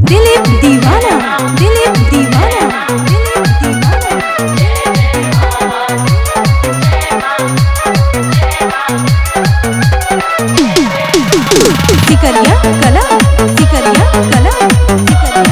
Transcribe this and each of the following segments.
दिलीप दीवाना, दिलीप दीवाना, दिलीप दीवाना। सिकरिया कला, सिकरिया कला, सिकरिया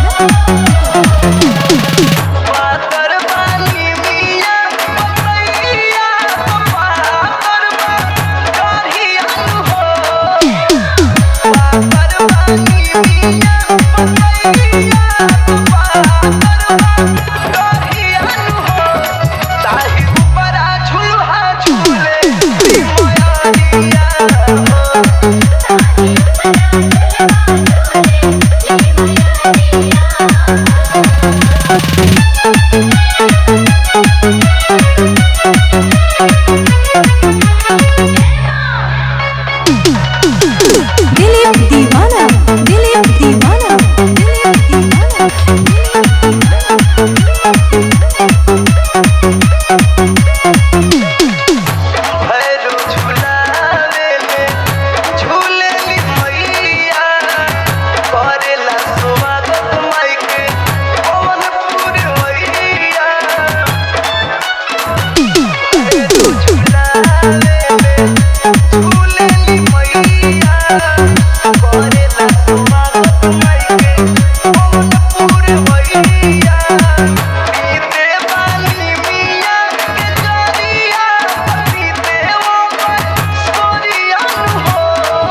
दिलीप दीवाना, दिलीप दीवाना, दिलीप दीवाना। भैरो झूलावे में झूले ली मैया, करेला स्वागत माई के पवन पुरवैया। भैरो झूलावे में झूले ली मैया, करेला स्वागत माई के पवन पुरवैया। पीते बानी मिया के जरिया, पीते वो पर सोरिया हो।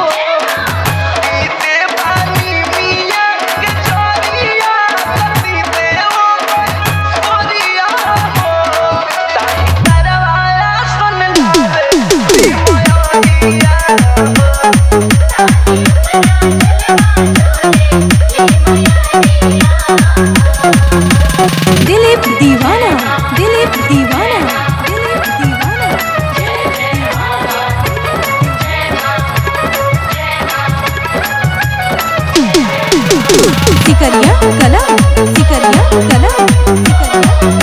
पीते बानी मिया के जरिया, पीते वो पर सोरिया हो। ताई तरवाया सुन लावे मैया हो। दिलीप दीवाना, दिलीप दीवाना, दिलीप दीवाना। सिकरिया कला, सिकरिया कला, सिकरिया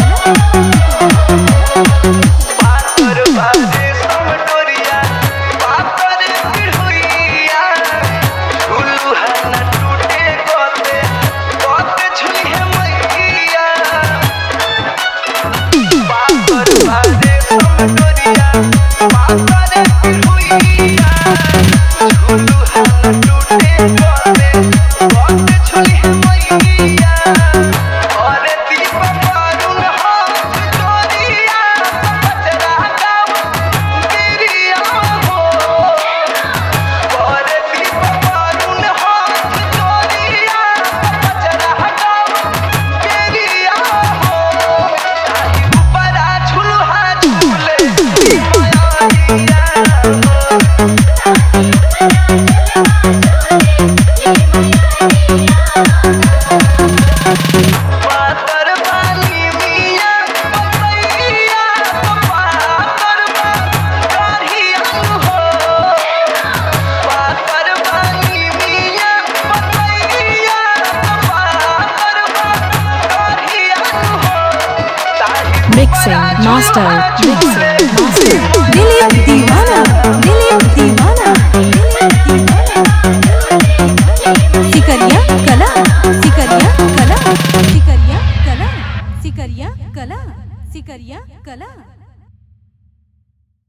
पातर बाजे समटोरिया, पातर पिढ़ुइया, झुलुहा न टूटे गोते, गोते झुलिहे मैया। पातर बाजे समटोरिया, पातर पिढ़ुइया, झुलुहा न टूटे गोते, गोते झुलिहे मैया। और दीप बारून हाथ जोड़िया, बजरा गाँव गिरिया हो। और दीप बारून हाथ जोड़िया, बजरा गाँव गिरिया हो। ताही ऊपरा झुलुहा झूले मैया हो। पातर बानी मिया पपैया, पातर करिया हो। पातर बानी मिया पपैया, पातर करिया हो। Mixing master, mixing master। Dilip दीवाना, दिलीप दीवाना, दिलीप दीवाना। सिकरिया कला, सिकरिया कला, सिकरिया कला, सिकरिया कला, सिकरिया कला।